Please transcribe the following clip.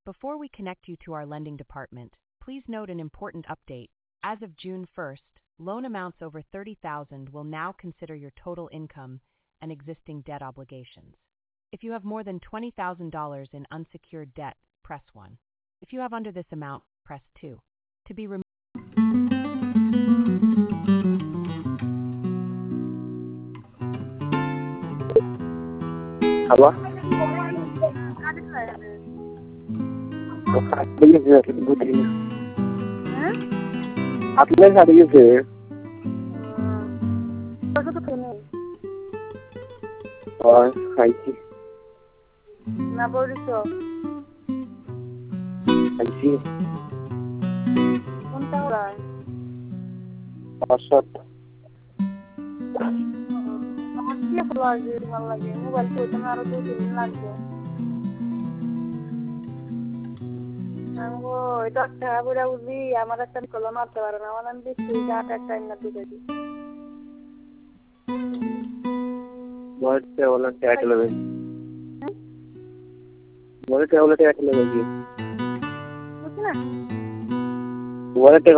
Before we connect you to our lending department, please note an important update. As of June 1st, loan amounts over $30,000 will now consider your total income and existing debt obligations. If you have more than $20,000 in unsecured debt, press 1. If you have under this amount, press 2. To be removed. Hello? आपल्या गाडीचे खायची না বলিস খাইছি কোনটা হয় অসৎ আমার কি লাগে ভালো লাগে মোবাইল তো তোমার আরো 2-3 দিন লাগবে আমগো এটা খাবড়া উজি আমার একটা কলম মারতে পারে না আমার আমি দেখি গাটা টাইম না দিতে দি বলতে ওলা ট্যাগ লবে বলতে ওলা ট্যাগ লবে বুঝছ না বলতে